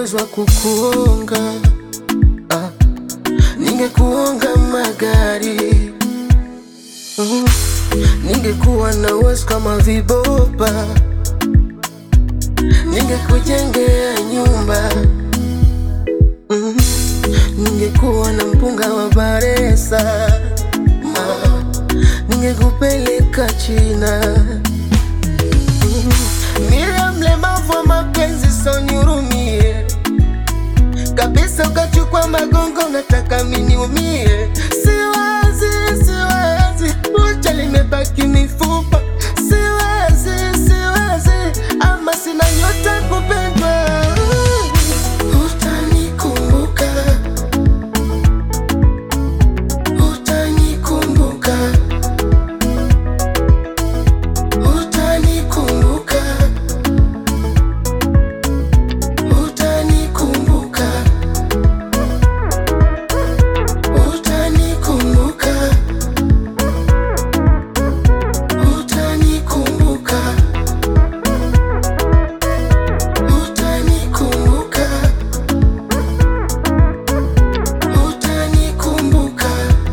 uwezo wa kukuonga, ningekuonga magari, ningekuwa na uwezo kama vibopa, ningekujengea nyumba, ningekuwa na mpunga wa Baresa, ningekupeleka China. Mira mlemavu wa mapenzi, so nihurumie kabisa, ukachukua magongo, unataka mimi niumie. Siwezi, siwezi, ucha limebaki mifupa. Siwezi, siwezi, ama sina nyota kupendwa. Utanikumbuka, utanikumbuka, utanikumbuka, utanikumbuka, utanikumbuka, utanikumbuka, utanikumbuka, utanikumbuka.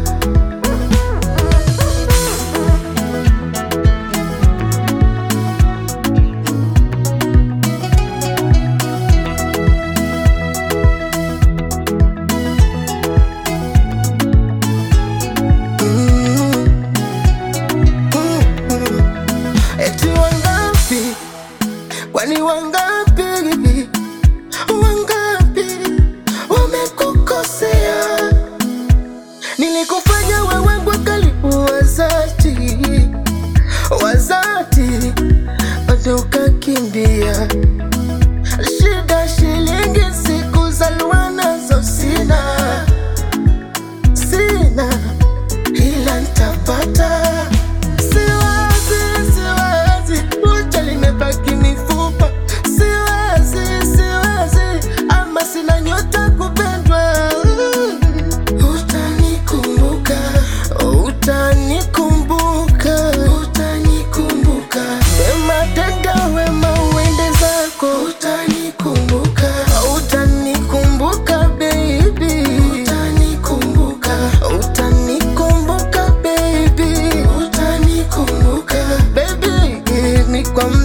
Eti wangapi, kwani wangapi, wangapi wamekukosea? Nilikufanya wewe kwa karibu wazati, wazati, bado ukakimbia. Shida shilingi siku za lua nazo sina, sina, ila nitapata. Siwezi, siwezi, ucha limebaki mifupa. Siwezi, siwezi, ama sina nyota kupendwa. Utanikumbuka, utanikumbuka, utanikumbuka. Wema tenda wema uende zako. Utanikumbuka, utanikumbuka baby. Utanikumbuka, utanikumbuka baby. Utanikumbuka baby, ni kwa